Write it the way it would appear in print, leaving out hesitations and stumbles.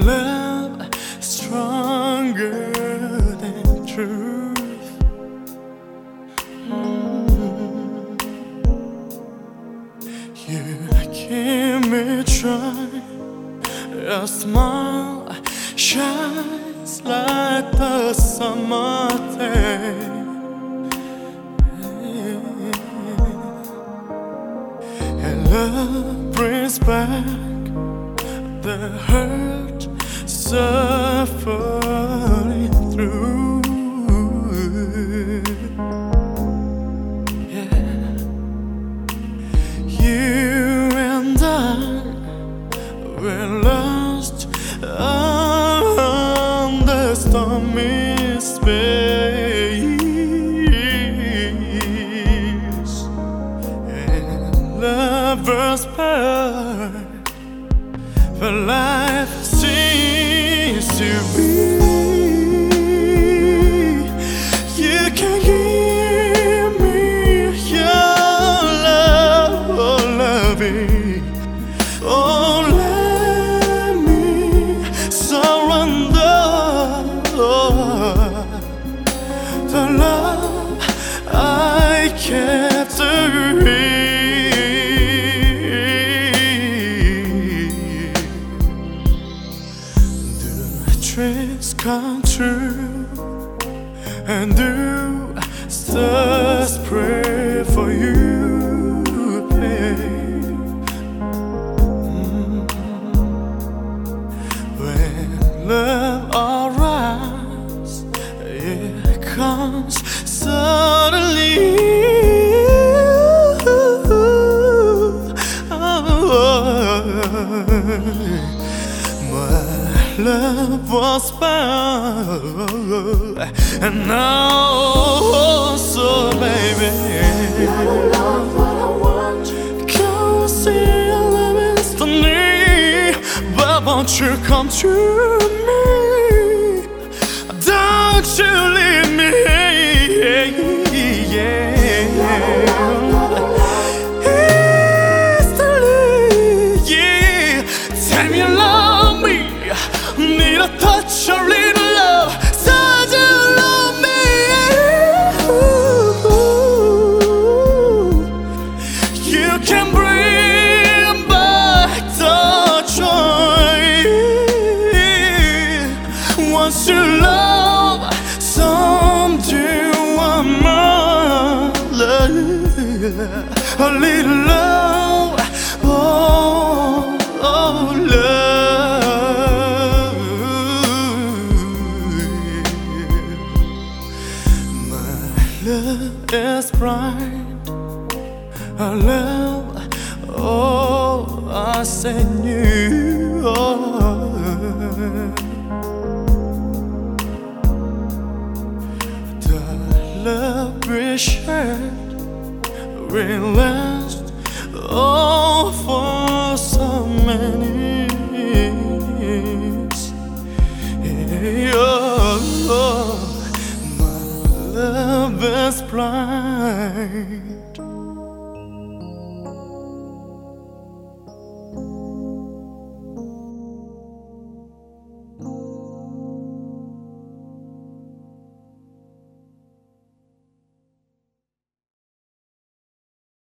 love stronger than truth. You keep me try. Your smile shines like the summer day. And love brings back the hurt suffering through. Yeah. You and I were lost on the stormy space, and lovers part, for life seems to be. You can give me your love, oh loving, oh let me surrender the love I kept to dreams come true, and do stars pray for you, babe. When love arrives, it comes suddenly. Love was found, and now, so baby, not love what I want. can't see your love instantly, but won't you come to me? Don't you leave me, instantly, yeah. Tell me you love me. Need a touch, a little love, said you love me. Ooh, you can bring back the joy. Once you love someone more, a little love, oh love. Love is bright, a love, oh, I say new. The love we shared will last, oh, for so many years. Oh, love is blind.